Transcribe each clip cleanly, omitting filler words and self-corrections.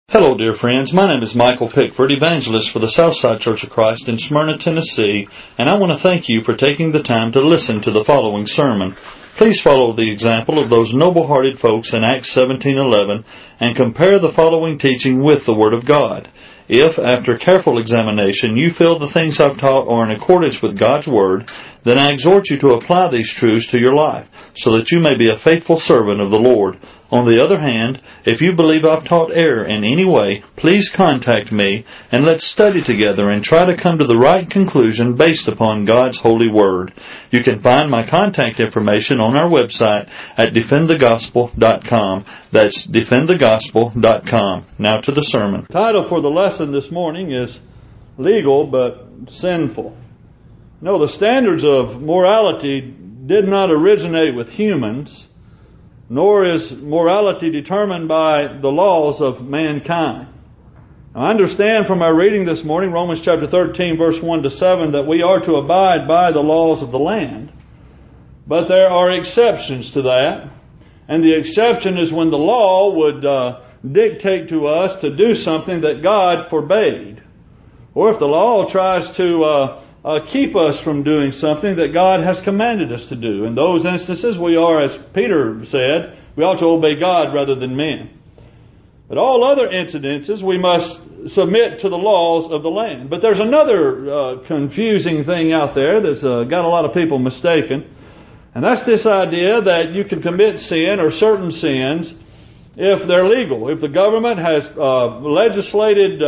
Hello, dear friends. My name is Michael Pickford, evangelist for the Southside Church of Christ in Smyrna, Tennessee, and I want to thank you for taking the time to listen to the following sermon. Please follow the example of those noble-hearted folks in Acts 17:11 and compare the following teaching with the Word of God. If, after careful examination, you feel the things I've taught are in accordance with God's Word, then I exhort you to apply these truths to your life, so that you may be a faithful servant of the Lord. On the other hand, if you believe I've taught error in any way, please contact me, and let's study together and try to come to the right conclusion based upon God's holy Word. You can find my contact information on our website at defendthegospel.com. That's defendthegospel.com. Now to the sermon. The title for the lesson this morning is Legal but Sinful. No, the standards of morality did not originate with humans, nor is morality determined by the laws of mankind. Now, I understand from our reading this morning, Romans chapter 13, verse 1 to 7, that we are to abide by the laws of the land. But there are exceptions to that. And the exception is when the law would dictate to us to do something that God forbade. Or if the law tries to keep us from doing something that God has commanded us to do. In those instances, we are, as Peter said, we ought to obey God rather than men. But all other incidences, we must submit to the laws of the land. But there's another confusing thing out there that's got a lot of people mistaken. And that's this idea that you can commit sin or certain sins if they're legal. If the government has legislated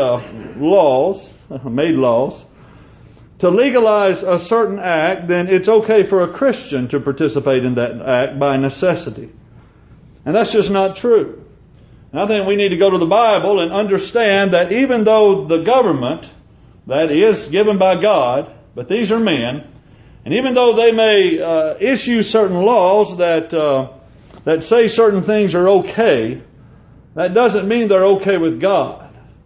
laws, made laws, to legalize a certain act, then it's okay for a Christian to participate in that act by necessity. And that's just not true. And I think we need to go to the Bible and understand that even though the government, that is given by God, but these are men, and even though they may issue certain laws that say certain things are okay, that doesn't mean they're okay with God.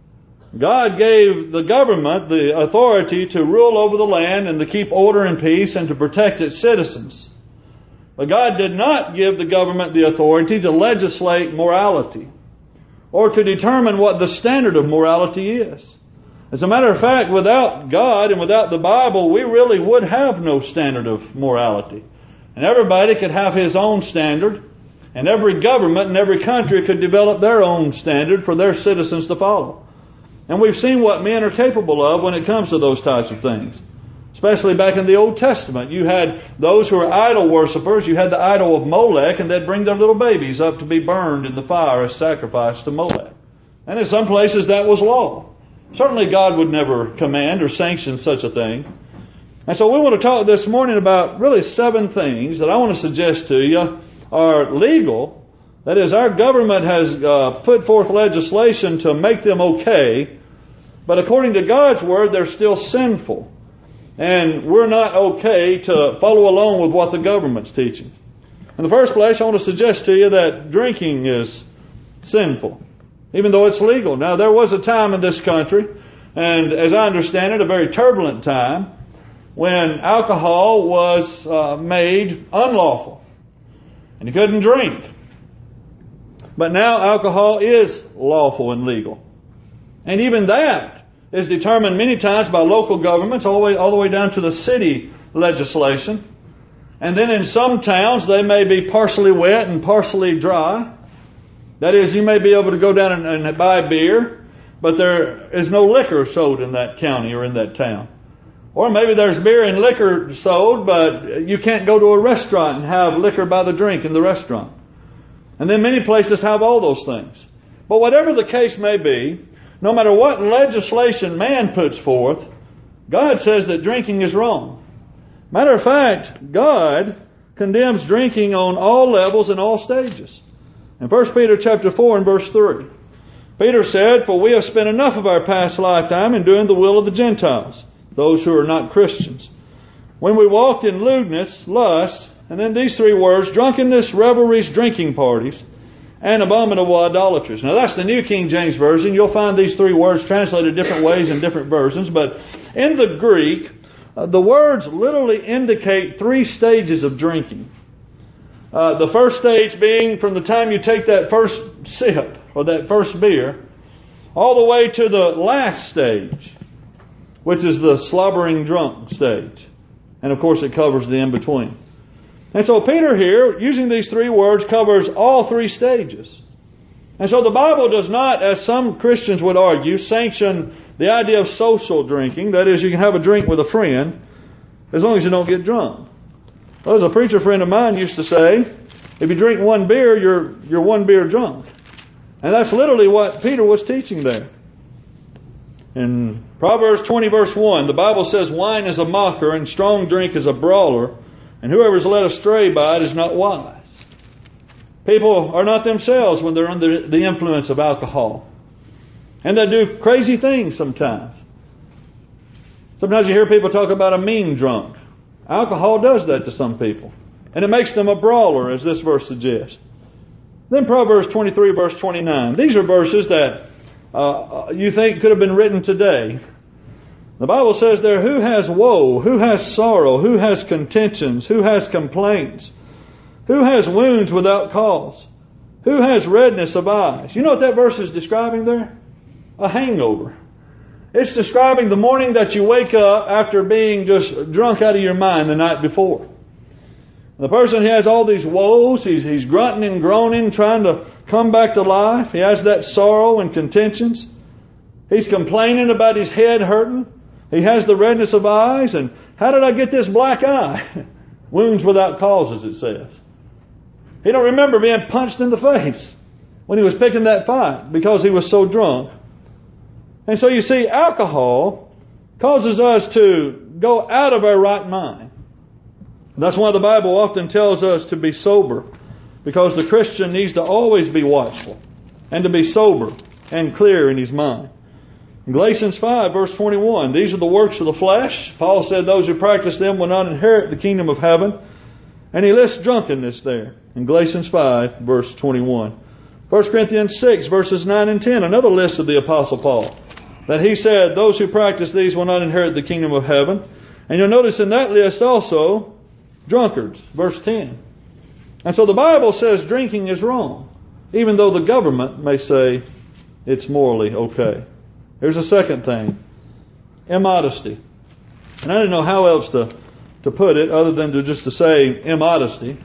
God gave the government the authority to rule over the land and to keep order and peace and to protect its citizens. But God did not give the government the authority to legislate morality or to determine what the standard of morality is. As a matter of fact, without God and without the Bible, we really would have no standard of morality. And everybody could have his own standard, and every government in every country could develop their own standard for their citizens to follow. And we've seen what men are capable of when it comes to those types of things. Especially back in the Old Testament. You had those who were idol worshippers. You had the idol of Molech, and they'd bring their little babies up to be burned in the fire as sacrifice to Molech. And in some places that was law. Certainly God would never command or sanction such a thing. And so we want to talk this morning about really 7 things that I want to suggest to you are legal. That is, our government has put forth legislation to make them okay, but according to God's Word, they're still sinful. And we're not okay to follow along with what the government's teaching. In the first place, I want to suggest to you that drinking is sinful, even though it's legal. Now, there was a time in this country, and as I understand it, a very turbulent time, when alcohol was made unlawful, and you couldn't drink. But now alcohol is lawful and legal. And even that is determined many times by local governments all the way down to the city legislation. And then in some towns they may be partially wet and partially dry. That is, you may be able to go down and buy beer, but there is no liquor sold in that county or in that town. Or maybe there's beer and liquor sold, but you can't go to a restaurant and have liquor by the drink in the restaurant. And then many places have all those things. But whatever the case may be, no matter what legislation man puts forth, God says that drinking is wrong. Matter of fact, God condemns drinking on all levels and all stages. In 1 Peter chapter 4 and verse 3, Peter said, "For we have spent enough of our past lifetime in doing the will of the Gentiles, those who are not Christians, when we walked in lewdness, lust," and then these 3 words, "drunkenness, revelries, drinking parties, and abominable idolatries." Now that's the New King James Version. You'll find these 3 words translated different ways in different versions. But in the Greek, the words literally indicate 3 stages of drinking. The first stage being from the time you take that first sip or that first beer all the way to the last stage, which is the slobbering drunk stage. And of course it covers the in-between. And so Peter here, using these three words, covers all three stages. And so the Bible does not, as some Christians would argue, sanction the idea of social drinking. That is, you can have a drink with a friend as long as you don't get drunk. Well, as a preacher friend of mine used to say, if you drink one beer, you're one beer drunk. And that's literally what Peter was teaching there. In Proverbs 20 verse 1, the Bible says, wine is a mocker and strong drink is a brawler, and whoever is led astray by it is not wise. People are not themselves when they're under the influence of alcohol. And they do crazy things sometimes. Sometimes you hear people talk about a mean drunk. Alcohol does that to some people. And it makes them a brawler, as this verse suggests. Then Proverbs 23 verse 29. These are verses that you think could have been written today. The Bible says there, who has woe, who has sorrow, who has contentions, who has complaints, who has wounds without cause, who has redness of eyes. You know what that verse is describing there? A hangover. It's describing the morning that you wake up after being just drunk out of your mind the night before. The person who has all these woes, he's grunting and groaning, trying to come back to life. He has that sorrow and contentions. He's complaining about his head hurting. He has the redness of eyes. And how did I get this black eye? Wounds without causes, it says. He don't remember being punched in the face when he was picking that fight because he was so drunk. And so you see, alcohol causes us to go out of our right mind. That's why the Bible often tells us to be sober, because the Christian needs to always be watchful and to be sober and clear in his mind. In Galatians 5 verse 21, these are the works of the flesh. Paul said those who practice them will not inherit the kingdom of heaven. And he lists drunkenness there in Galatians 5 verse 21. 1 Corinthians 6 verses 9 and 10, another list of the Apostle Paul, that he said those who practice these will not inherit the kingdom of heaven. And you'll notice in that list also drunkards, verse 10. And so the Bible says drinking is wrong, even though the government may say it's morally okay. Here's a second thing. Immodesty. And I didn't know how else to put it other than to say immodesty.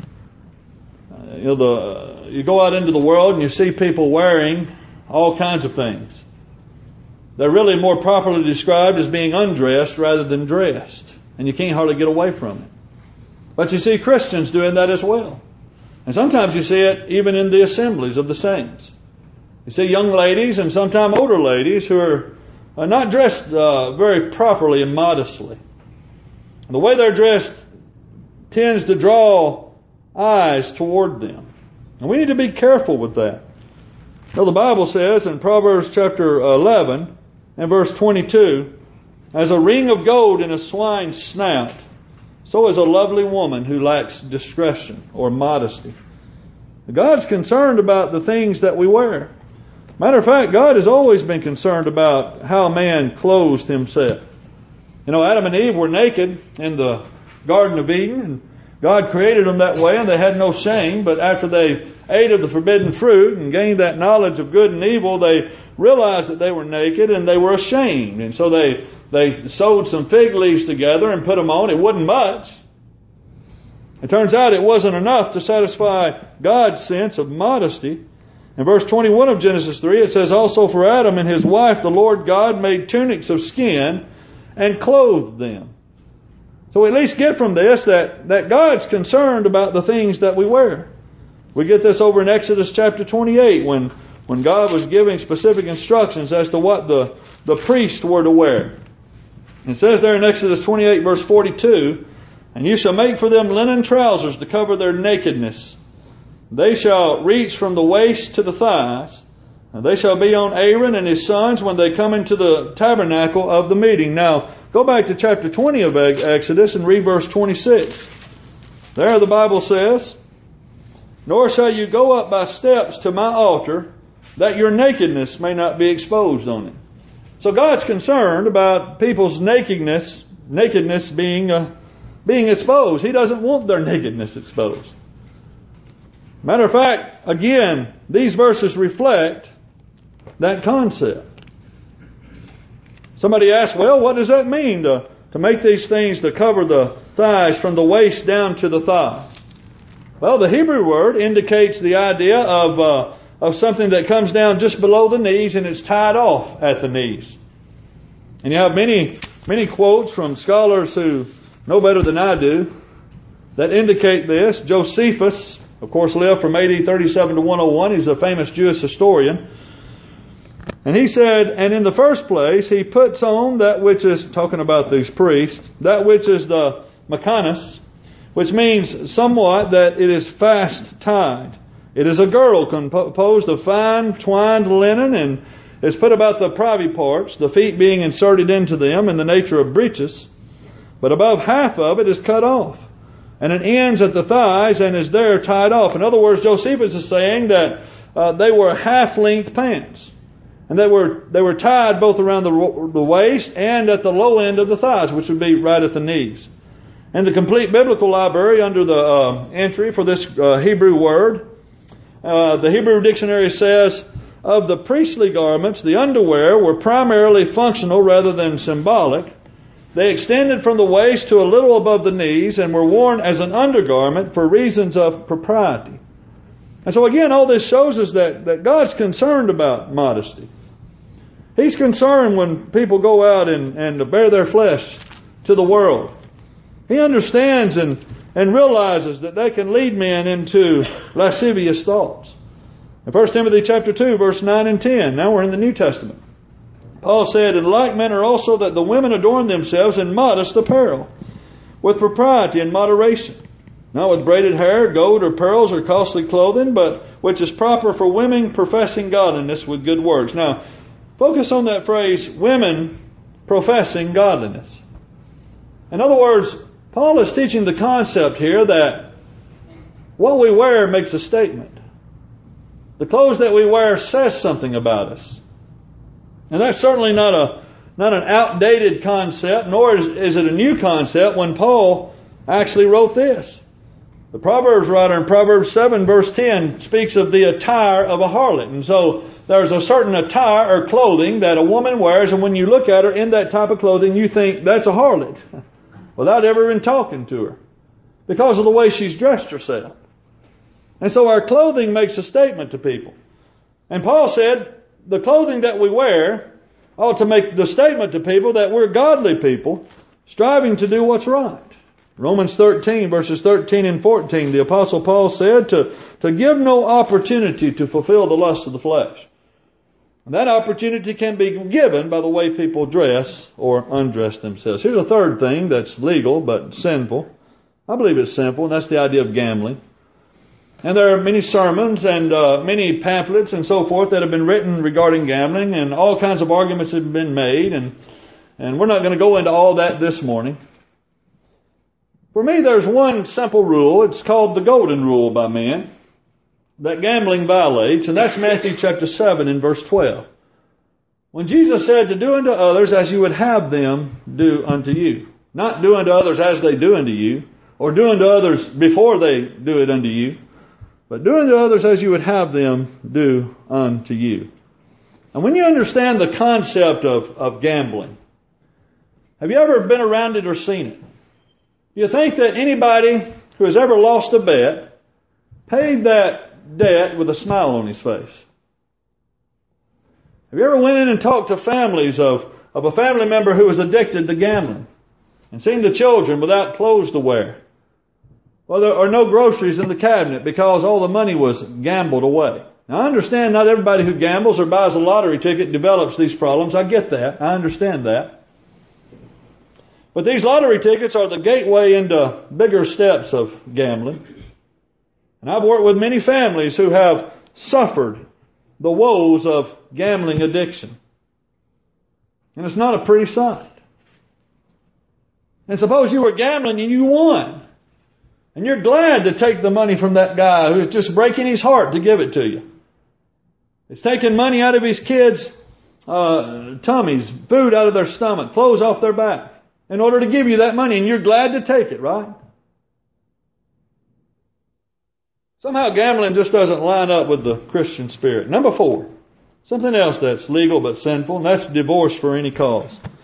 You go out into the world and you see people wearing all kinds of things. They're really more properly described as being undressed rather than dressed. And you can't hardly get away from it. But you see Christians doing that as well. And sometimes you see it even in the assemblies of the saints. You see young ladies and sometimes older ladies who are not dressed very properly and modestly. And the way they're dressed tends to draw eyes toward them. And we need to be careful with that. Now the Bible says in Proverbs chapter 11 and verse 22, as a ring of gold in a swine's snout, so is a lovely woman who lacks discretion or modesty. God's concerned about the things that we wear. Matter of fact, God has always been concerned about how man clothes himself. You know, Adam and Eve were naked in the Garden of Eden, and God created them that way, and they had no shame. But after they ate of the forbidden fruit and gained that knowledge of good and evil, they realized that they were naked and they were ashamed. And so they sewed some fig leaves together and put them on. It wasn't much. It turns out it wasn't enough to satisfy God's sense of modesty. In verse 21 of Genesis 3, it says, also for Adam and his wife, the Lord God made tunics of skin and clothed them. So we at least get from this that God's concerned about the things that we wear. We get this over in Exodus chapter 28 when God was giving specific instructions as to what the priests were to wear. It says there in Exodus 28 verse 42, and you shall make for them linen trousers to cover their nakedness. They shall reach from the waist to the thighs, and they shall be on Aaron and his sons when they come into the tabernacle of the meeting. Now, go back to chapter 20 of Exodus and read verse 26. There the Bible says, nor shall you go up by steps to my altar, that your nakedness may not be exposed on it. So God's concerned about people's nakedness being exposed. He doesn't want their nakedness exposed. Matter of fact, again, these verses reflect that concept. Somebody asked, well, what does that mean to make these things to cover the thighs from the waist down to the thighs? Well, the Hebrew word indicates the idea of something that comes down just below the knees and it's tied off at the knees. And you have many quotes from scholars who know better than I do that indicate this. Josephus, of course, lived from AD 37 to 101. He's a famous Jewish historian. And he said, and in the first place, he puts on that which is, talking about these priests, that which is the makanis, which means somewhat that it is fast tied. It is a girdle composed of fine twined linen and is put about the privy parts, the feet being inserted into them in the nature of breeches. But above half of it is cut off, and it ends at the thighs and is there tied off. In other words, Josephus is saying that they were half-length pants. And they were tied both around the waist and at the low end of the thighs, which would be right at the knees. And the complete biblical library under the entry for this Hebrew word, the Hebrew dictionary says, of the priestly garments, the underwear were primarily functional rather than symbolic. They extended from the waist to a little above the knees and were worn as an undergarment for reasons of propriety. And so again, all this shows us that God's concerned about modesty. He's concerned when people go out and bear their flesh to the world. He understands and realizes that they can lead men into lascivious thoughts. In 1 Timothy chapter 2, verse 9 and 10, now we're in the New Testament. Paul said, in like manner also that the women adorn themselves in modest apparel, with propriety and moderation, not with braided hair, gold or pearls or costly clothing, but which is proper for women professing godliness with good works. Now, focus on that phrase, women professing godliness. In other words, Paul is teaching the concept here that what we wear makes a statement. The clothes that we wear says something about us. And that's certainly not an outdated concept, nor is it a new concept when Paul actually wrote this. The Proverbs writer in Proverbs 7 verse 10 speaks of the attire of a harlot. And so there's a certain attire or clothing that a woman wears, and when you look at her in that type of clothing, you think that's a harlot without ever even talking to her because of the way she's dressed herself. And so our clothing makes a statement to people. And Paul said the clothing that we wear ought to make the statement to people that we're godly people striving to do what's right. Romans 13 verses 13 and 14, the Apostle Paul said to give no opportunity to fulfill the lust of the flesh. And that opportunity can be given by the way people dress or undress themselves. Here's a third thing that's legal but sinful. I believe it's sinful, and that's the idea of gambling. And there are many sermons and many pamphlets and so forth that have been written regarding gambling, and all kinds of arguments have been made, and we're not going to go into all that this morning. For me, there's one simple rule. It's called the golden rule by men that gambling violates, and that's Matthew chapter 7 and verse 12. When Jesus said to do unto others as you would have them do unto you. Not do unto others as they do unto you, or do unto others before they do it unto you, but do unto others as you would have them do unto you. And when you understand the concept of gambling, have you ever been around it or seen it? Do you think that anybody who has ever lost a bet paid that debt with a smile on his face? Have you ever went in and talked to families of a family member who was addicted to gambling and seen the children without clothes to wear? Well, there are no groceries in the cabinet because all the money was gambled away. Now, I understand not everybody who gambles or buys a lottery ticket develops these problems. I get that. I understand that. But these lottery tickets are the gateway into bigger steps of gambling. And I've worked with many families who have suffered the woes of gambling addiction. And it's not a pretty sight. And suppose you were gambling and you won. And you're glad to take the money from that guy who's just breaking his heart to give it to you. It's taking money out of his kids' tummies, food out of their stomach, clothes off their back, in order to give you that money, and you're glad to take it, right? Somehow gambling just doesn't line up with the Christian spirit. Number 4, something else that's legal but sinful, and that's divorce for any cause.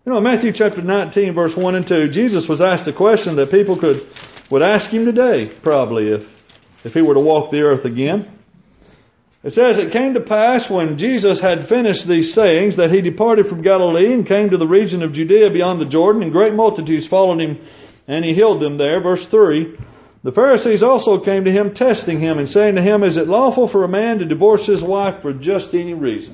You know, in Matthew chapter 19, verse 1 and 2, Jesus was asked a question that people would ask him today, probably, if he were to walk the earth again. It says, "It came to pass when Jesus had finished these sayings that he departed from Galilee and came to the region of Judea beyond the Jordan, and great multitudes followed him, and he healed them there." Verse 3, "The Pharisees also came to him, testing him, and saying to him, Is it lawful for a man to divorce his wife for just any reason?"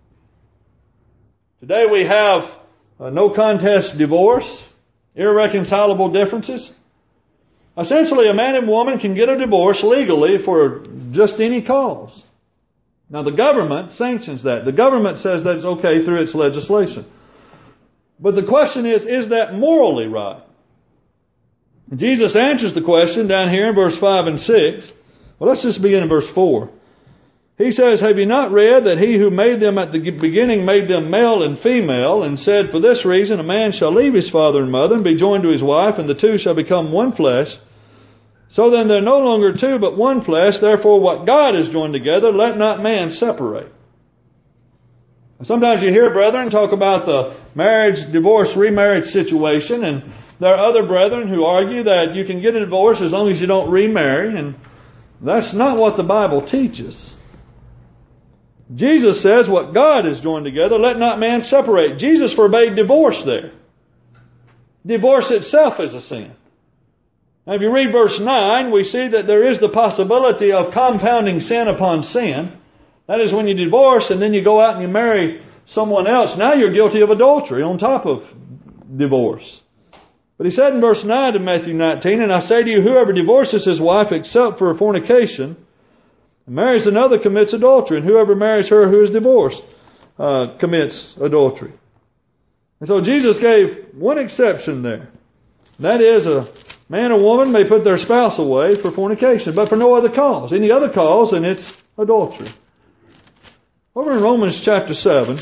Today we have no contest divorce, irreconcilable differences. Essentially, a man and woman can get a divorce legally for just any cause. Now, the government sanctions that. The government says that it's okay through its legislation. But the question is that morally right? And Jesus answers the question down here in verse 5 and 6. Well, let's just begin in verse 4. He says, "Have you not read that he who made them at the beginning made them male and female, and said, For this reason a man shall leave his father and mother and be joined to his wife, and the two shall become one flesh. So then they're no longer two, but one flesh. Therefore what God has joined together, let not man separate." Sometimes you hear brethren talk about the marriage, divorce, remarriage situation, and there are other brethren who argue that you can get a divorce as long as you don't remarry, and that's not what the Bible teaches. Jesus says, what God has joined together, let not man separate. Jesus forbade divorce there. Divorce itself is a sin. Now, if you read verse 9, we see that there is the possibility of compounding sin upon sin. That is, when you divorce and then you go out and you marry someone else, now you're guilty of adultery on top of divorce. But he said in verse 9 of Matthew 19, "And I say to you, whoever divorces his wife except for fornication, and marries another commits adultery, and whoever marries her who is divorced commits adultery." And so Jesus gave one exception there. That is, a man or woman may put their spouse away for fornication, but for no other cause. Any other cause, and it's adultery. Over in Romans chapter 7,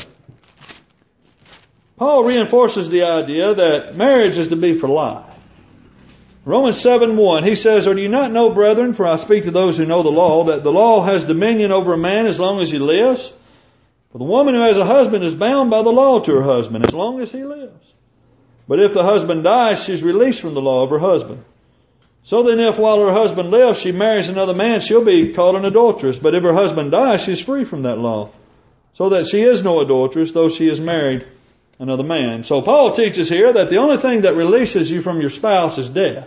Paul reinforces the idea that marriage is to be for life. Romans 7:1, he says, "Or do you not know, brethren, for I speak to those who know the law, that the law has dominion over a man as long as he lives? For the woman who has a husband is bound by the law to her husband as long as he lives. But if the husband dies, she is released from the law of her husband. So then if while her husband lives she marries another man, she'll be called an adulteress. But if her husband dies, she is free from that law. So that she is no adulteress, though she has married another man." So Paul teaches here that the only thing that releases you from your spouse is death.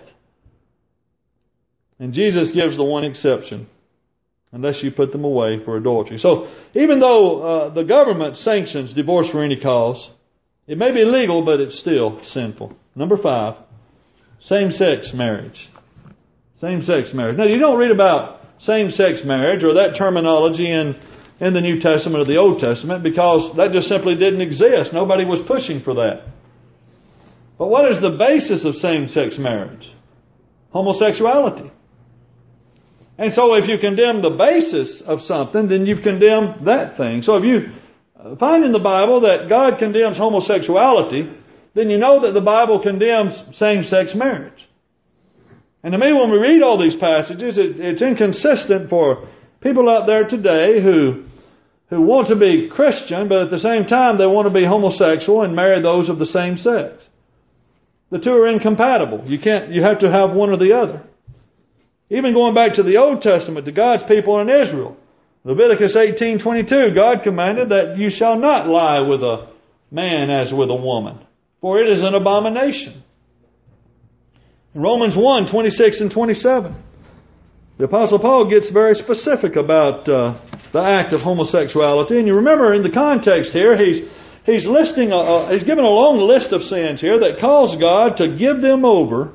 And Jesus gives the one exception, unless you put them away for adultery. So even though the government sanctions divorce for any cause, it may be legal, but it's still sinful. Number 5, same-sex marriage. Same-sex marriage. Now, you don't read about same-sex marriage or that terminology in the New Testament or the Old Testament, because that just simply didn't exist. Nobody was pushing for that. But what is the basis of same-sex marriage? Homosexuality. And so if you condemn the basis of something, then you've condemned that thing. So if you find in the Bible that God condemns homosexuality, then you know that the Bible condemns same-sex marriage. And to me, when we read all these passages, it's inconsistent for people out there today who want to be Christian, but at the same time they want to be homosexual and marry those of the same sex. The two are incompatible. You have to have one or the other. Even going back to the Old Testament, to God's people in Israel, Leviticus 18:22, God commanded that you shall not lie with a man as with a woman, for it is an abomination. In Romans 1:26 and 27, the Apostle Paul gets very specific about the act of homosexuality. And you remember in the context here, he's listing, he's given a long list of sins here that cause God to give them over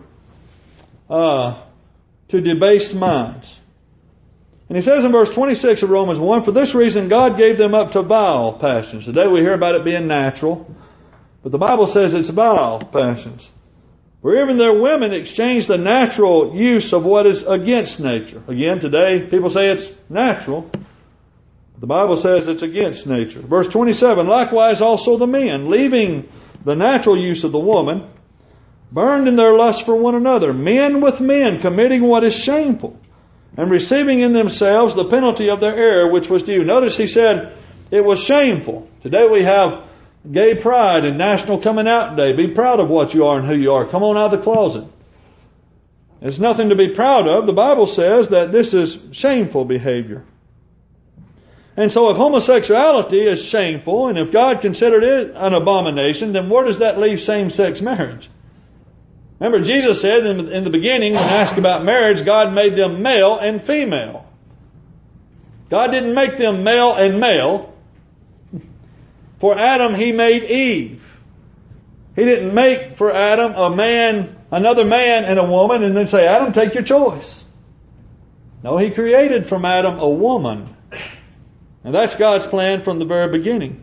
to debased minds. And he says in verse 26 of Romans 1, "For this reason God gave them up to vile passions." Today we hear about it being natural, but the Bible says it's vile passions. "For even their women exchange the natural use of what is against nature." Again, today people say it's natural. The Bible says it's against nature. Verse 27, "Likewise also the men, leaving the natural use of the woman, burned in their lust for one another, men with men, committing what is shameful, and receiving in themselves the penalty of their error which was due." Notice he said it was shameful. Today we have Gay pride and National Coming Out Day. Be proud of what you are and who you are. Come on out of the closet. There's nothing to be proud of. The Bible says that this is shameful behavior. And so if homosexuality is shameful, and if God considered it an abomination, then where does that leave same-sex marriage? Remember, Jesus said in the beginning, when asked about marriage, God made them male and female. God didn't make them male and male. For Adam, He made Eve. He didn't make for Adam a man, another man and a woman, and then say, Adam, take your choice. No, He created from Adam a woman. And that's God's plan from the very beginning.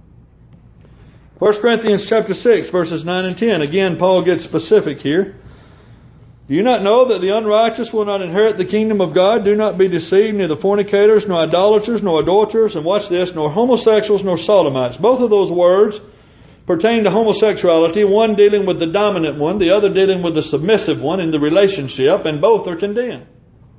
1 Corinthians chapter 6, verses 9 and 10. Again, Paul gets specific here. Do you not know that the unrighteous will not inherit the kingdom of God? Do not be deceived, neither fornicators, nor idolaters, nor adulterers, and watch this, nor homosexuals, nor sodomites. Both of those words pertain to homosexuality, one dealing with the dominant one, the other dealing with the submissive one in the relationship, and both are condemned.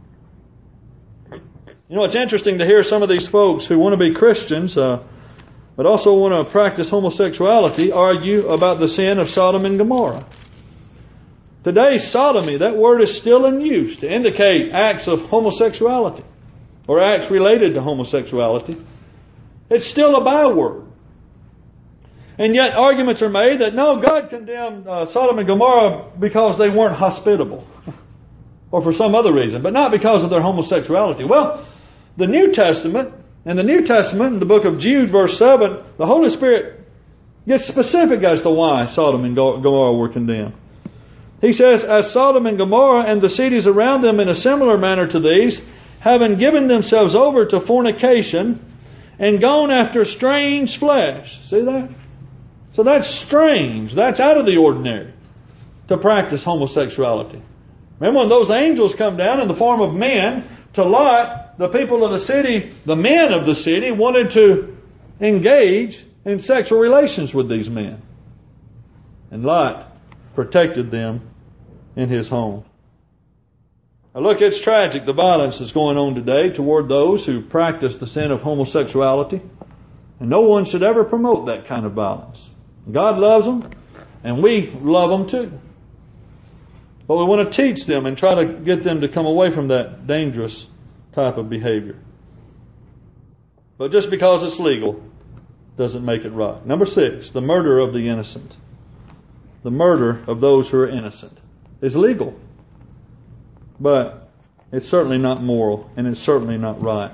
You know, it's interesting to hear some of these folks who want to be Christians, but also want to practice homosexuality, argue about the sin of Sodom and Gomorrah. Today, sodomy, that word is still in use to indicate acts of homosexuality or acts related to homosexuality. It's still a byword. And yet arguments are made that no, God condemned Sodom and Gomorrah because they weren't hospitable or for some other reason, but not because of their homosexuality. Well, the New Testament, in the book of Jude, verse 7, the Holy Spirit gets specific as to why Sodom and Gomorrah were condemned. He says, as Sodom and Gomorrah and the cities around them in a similar manner to these, having given themselves over to fornication and gone after strange flesh. See that? So that's strange. That's out of the ordinary to practice homosexuality. Remember when those angels come down in the form of men to Lot, the people of the city, the men of the city, wanted to engage in sexual relations with these men. And Lot protected them in his home. Now look, it's tragic, the violence that's going on today toward those who practice the sin of homosexuality. And no one should ever promote that kind of violence. God loves them, and we love them too. But we want to teach them and try to get them to come away from that dangerous type of behavior. But just because it's legal doesn't make it right. Number 6, the murder of the innocent. The murder of those who are innocent is legal. But it's certainly not moral, and it's certainly not right.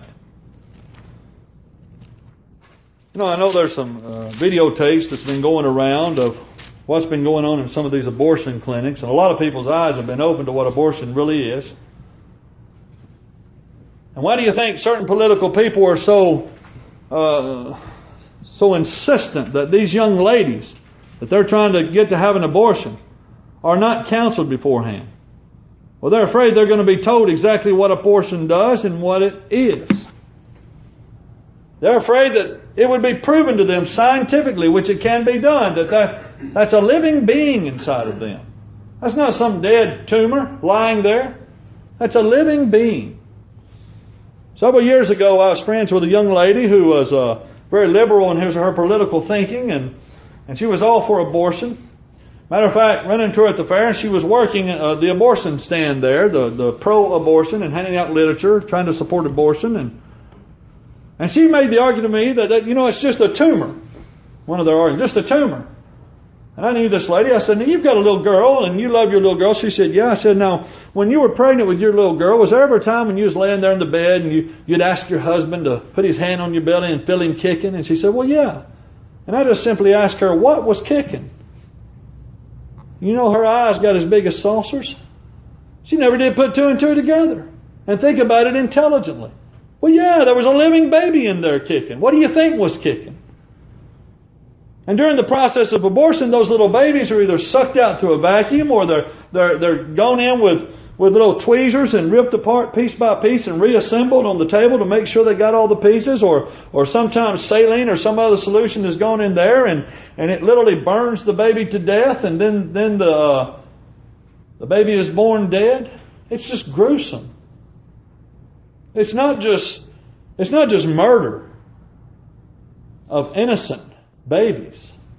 You know, I know there's some videotapes that's been going around of what's been going on in some of these abortion clinics, and a lot of people's eyes have been opened to what abortion really is. And why do you think certain political people are so insistent that these young ladies that they're trying to get to have an abortion are not counseled beforehand? Well, they're afraid they're going to be told exactly what abortion does and what it is. They're afraid that it would be proven to them scientifically, which it can be done, that's a living being inside of them. That's not some dead tumor lying there. That's a living being. Several years ago, I was friends with a young lady who was very liberal in her political thinking, and she was all for abortion. Matter of fact, ran into her at the fair, and she was working the abortion stand there, the pro-abortion, and handing out literature, trying to support abortion. And she made the argument to me that it's just a tumor. One of their arguments, just a tumor. And I knew this lady. I said, now you've got a little girl and you love your little girl. She said, yeah. I said, now, when you were pregnant with your little girl, was there ever a time when you was laying there in the bed and you'd ask your husband to put his hand on your belly and feel him kicking? And she said, well, yeah. And I just simply asked her, what was kicking? You know, her eyes got as big as saucers. She never did put two and two together and think about it intelligently. Well, yeah, there was a living baby in there kicking. What do you think was kicking? And during the process of abortion, those little babies are either sucked out through a vacuum, or they're gone in with little tweezers and ripped apart piece by piece and reassembled on the table to make sure they got all the pieces, or sometimes saline or some other solution has gone in there and it literally burns the baby to death, and then the baby is born dead. It's just gruesome. It's not just murder of innocent babies.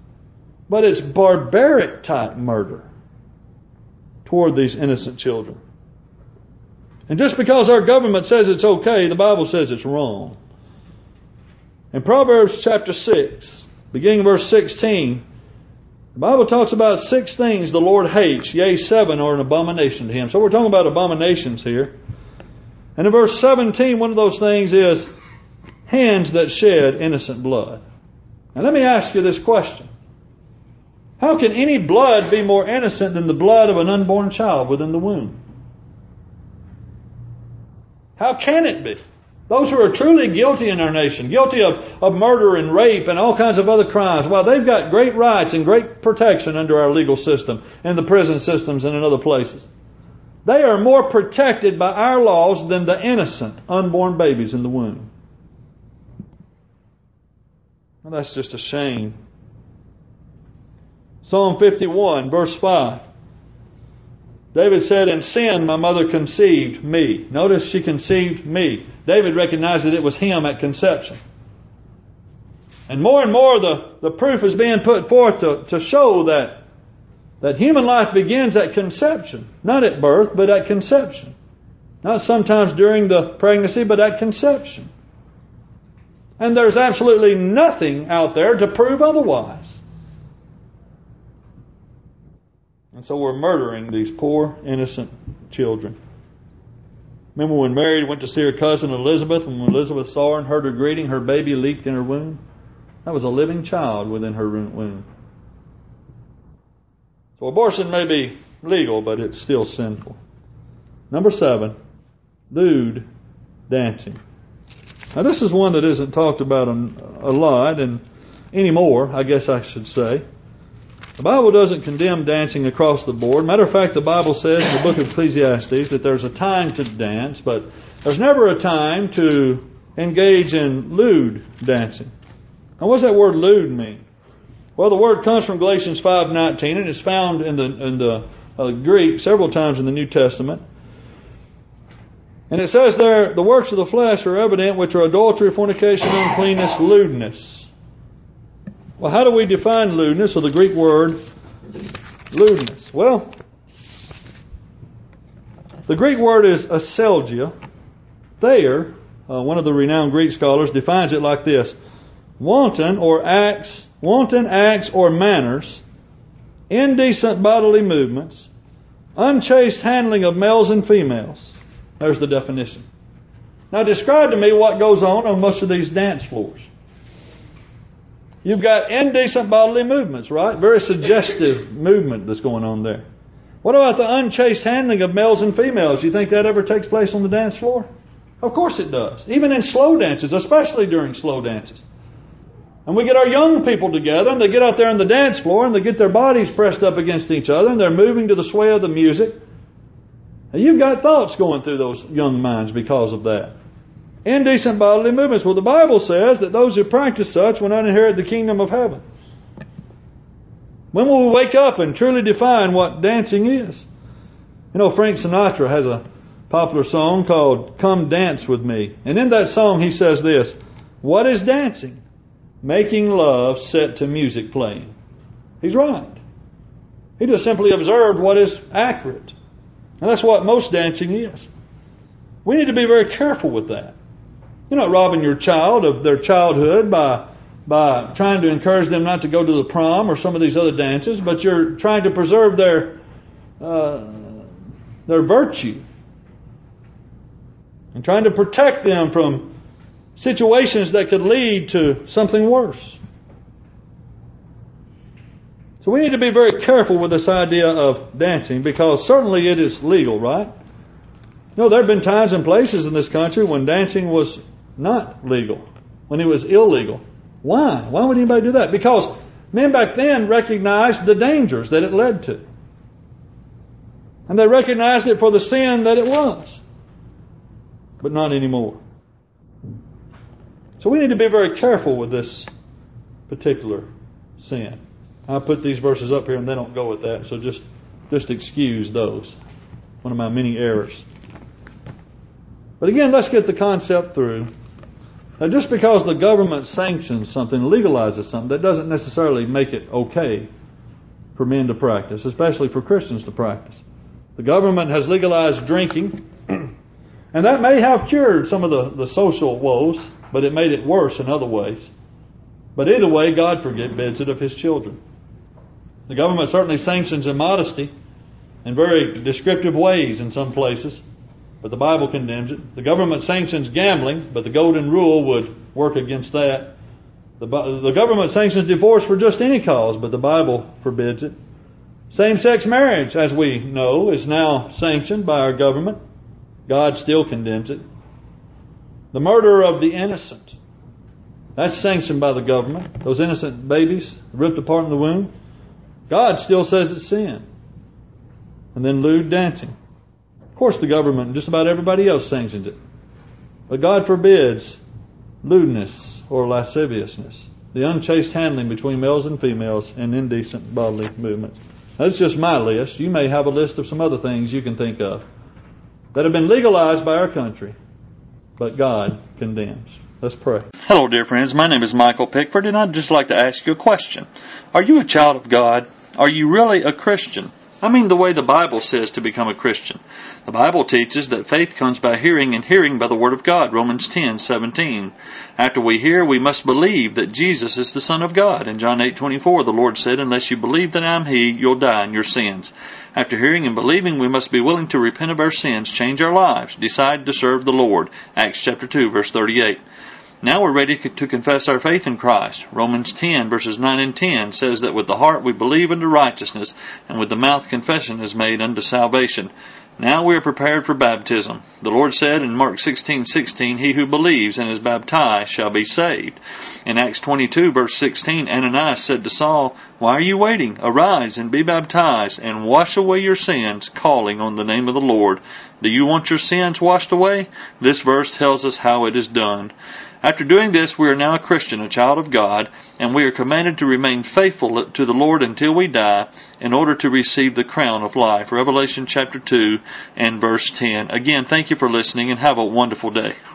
but it's barbaric type murder toward these innocent children. And just because our government says it's okay, the Bible says it's wrong. In Proverbs chapter 6, beginning of verse 16, the Bible talks about 6 things the Lord hates, yea, 7 are an abomination to Him. So we're talking about abominations here. And in verse 17, one of those things is hands that shed innocent blood. Now let me ask you this question. How can any blood be more innocent than the blood of an unborn child within the womb? How can it be? Those who are truly guilty in our nation, guilty of murder and rape and all kinds of other crimes, well, they've got great rights and great protection under our legal system and the prison systems and in other places. They are more protected by our laws than the innocent unborn babies in the womb. Well, that's just a shame. Psalm 51, verse 5. David said, in sin my mother conceived me. Notice she conceived me. David recognized that it was him at conception. And more the proof is being put forth to show that human life begins at conception. Not at birth, but at conception. Not sometimes during the pregnancy, but at conception. And there's absolutely nothing out there to prove otherwise. And so we're murdering these poor, innocent children. Remember when Mary went to see her cousin Elizabeth, and when Elizabeth saw her and heard her greeting, her baby leaped in her womb? That was a living child within her womb. So abortion may be legal, but it's still sinful. Number 7, lewd dancing. Now this is one that isn't talked about a lot, and anymore, I guess I should say. The Bible doesn't condemn dancing across the board. Matter of fact, the Bible says in the book of Ecclesiastes that there's a time to dance, but there's never a time to engage in lewd dancing. Now, what does that word lewd mean? Well, the word comes from Galatians 5:19, and it's found in the Greek several times in the New Testament. And it says there, the works of the flesh are evident, which are adultery, fornication, uncleanness, lewdness. Well, how do we define lewdness, or the Greek word lewdness? Well, the Greek word is aselgia. Thayer, one of the renowned Greek scholars, defines it like this: wanton acts or manners, indecent bodily movements, unchaste handling of males and females. There's the definition. Now describe to me what goes on most of these dance floors. You've got indecent bodily movements, right? Very suggestive movement that's going on there. What about the unchaste handling of males and females? Do you think that ever takes place on the dance floor? Of course it does. Even in slow dances, especially during slow dances. And we get our young people together, and they get out there on the dance floor, and they get their bodies pressed up against each other, and they're moving to the sway of the music. And you've got thoughts going through those young minds because of that. Indecent bodily movements. Well, the Bible says that those who practice such will not inherit the kingdom of heaven. When will we wake up and truly define what dancing is? You know, Frank Sinatra has a popular song called Come Dance With Me. And in that song he says this: what is dancing? Making love set to music playing. He's right. He just simply observed what is accurate. And that's what most dancing is. We need to be very careful with that. You're not robbing your child of their childhood by trying to encourage them not to go to the prom or some of these other dances, but you're trying to preserve their virtue and trying to protect them from situations that could lead to something worse. So we need to be very careful with this idea of dancing, because certainly it is legal, right? No, there have been times and places in this country when dancing was not legal, when it was illegal. Why? Why would anybody do that? Because men back then recognized the dangers that it led to. And they recognized it for the sin that it was. But not anymore. So we need to be very careful with this particular sin. I put these verses up here and they don't go with that, so just excuse those. One of my many errors. But again, let's get the concept through. Now, just because the government sanctions something, legalizes something, that doesn't necessarily make it okay for men to practice, especially for Christians to practice. The government has legalized drinking, and that may have cured some of the social woes, but it made it worse in other ways. But either way, God forbids it of His children. The government certainly sanctions immodesty in very descriptive ways in some places, but the Bible condemns it. The government sanctions gambling, but the golden rule would work against that. The government sanctions divorce for just any cause, but the Bible forbids it. Same-sex marriage, as we know, is now sanctioned by our government. God still condemns it. The murder of the innocent, that's sanctioned by the government. Those innocent babies ripped apart in the womb, God still says it's sin. And then lewd dancing. Of course, the government and just about everybody else sanctions it. But God forbids lewdness or lasciviousness, the unchaste handling between males and females, and indecent bodily movements. That's just my list. You may have a list of some other things you can think of that have been legalized by our country, but God condemns. Let's pray. Hello, dear friends. My name is Michael Pickford, and I'd just like to ask you a question. Are you a child of God? Are you really a Christian? I mean the way the Bible says to become a Christian. The Bible teaches that faith comes by hearing, and hearing by the Word of God, Romans 10:17. After we hear, we must believe that Jesus is the Son of God. In John 8:24, the Lord said, unless you believe that I am He, you'll die in your sins. After hearing and believing, we must be willing to repent of our sins, change our lives, decide to serve the Lord. Acts chapter 2, verse 38. Now we're ready to confess our faith in Christ. Romans 10, verses 9 and 10 says that with the heart we believe unto righteousness, and with the mouth confession is made unto salvation. Now we are prepared for baptism. The Lord said in Mark 16:16, he who believes and is baptized shall be saved. In Acts 22, verse 16, Ananias said to Saul, why are you waiting? Arise and be baptized, and wash away your sins, calling on the name of the Lord. Do you want your sins washed away? This verse tells us how it is done. After doing this, we are now a Christian, a child of God, and we are commanded to remain faithful to the Lord until we die in order to receive the crown of life. Revelation chapter 2 and verse 10. Again, thank you for listening, and have a wonderful day.